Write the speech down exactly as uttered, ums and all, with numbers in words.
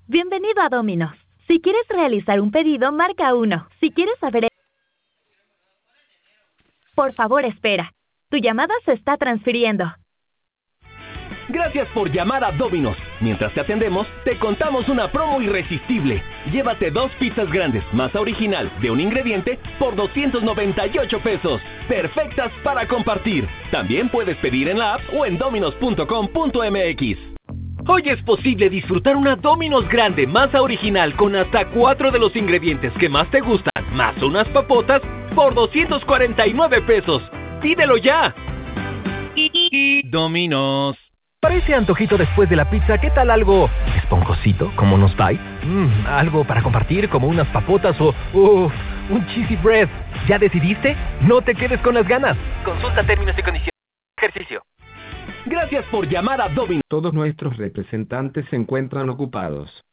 Bienvenido a Domino's. Si quieres realizar un pedido, marca uno. Si quieres saber... Por favor, espera. Tu llamada se está transfiriendo. Gracias por llamar a Domino's. Mientras te atendemos, te contamos una promo irresistible. Llévate dos pizzas grandes, masa original, de un ingrediente, por doscientos noventa y ocho pesos. Perfectas para compartir. También puedes pedir en la app o en dominos punto com punto m x. Hoy es posible disfrutar una Domino's grande, masa original, con hasta cuatro de los ingredientes que más te gustan, más unas papotas, por doscientos cuarenta y nueve pesos. ¡Pídelo ya! Domino's. Para ese antojito después de la pizza, ¿qué tal algo esponjosito, como unos bites? Mm, algo para compartir, como unas papotas o uff, un cheesy bread. ¿Ya decidiste? No te quedes con las ganas. Consulta términos y condiciones. Ejercicio. Gracias por llamar a Domino's. Todos nuestros representantes se encuentran ocupados.